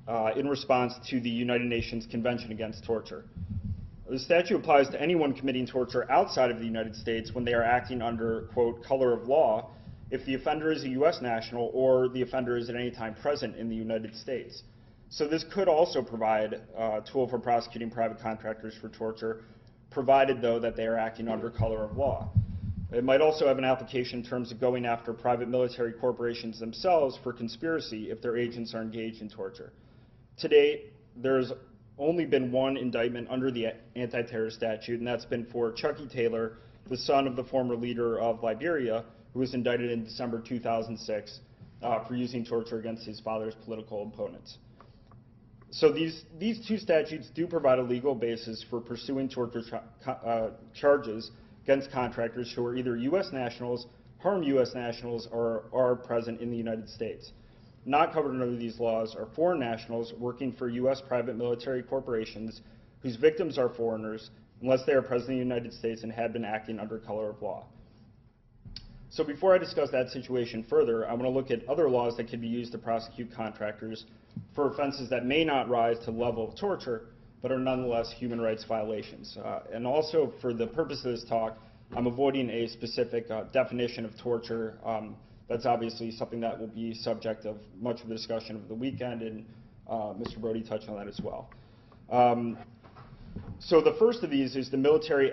in response to the United Nations Convention Against Torture. The statute applies to anyone committing torture outside of the United States when they are acting under, quote, color of law, if the offender is a U.S. national or the offender is at any time present in the United States. So this could also provide a tool for prosecuting private contractors for torture, provided, though, that they are acting under color of law. It might also have an application in terms of going after private military corporations themselves for conspiracy if their agents are engaged in torture. To date, there's only been one indictment under the anti-terror statute, and that's been for Chucky Taylor, the son of the former leader of Liberia, who was indicted in December 2006 for using torture against his father's political opponents. So these two statutes do provide a legal basis for pursuing torture charges against contractors who are either U.S. nationals, harm U.S. nationals, or are present in the United States. Not covered under these laws are foreign nationals working for U.S. private military corporations whose victims are foreigners unless they are present in the United States and have been acting under color of law. So before I discuss that situation further, I want to look at other laws that can be used to prosecute contractors for offenses that may not rise to the level of torture, but are nonetheless human rights violations. And also, for the purpose of this talk, I'm avoiding a specific definition of torture. That's obviously something that will be subject of much of the discussion of the weekend, and Mr. Brody touched on that as well. So the first of these is the military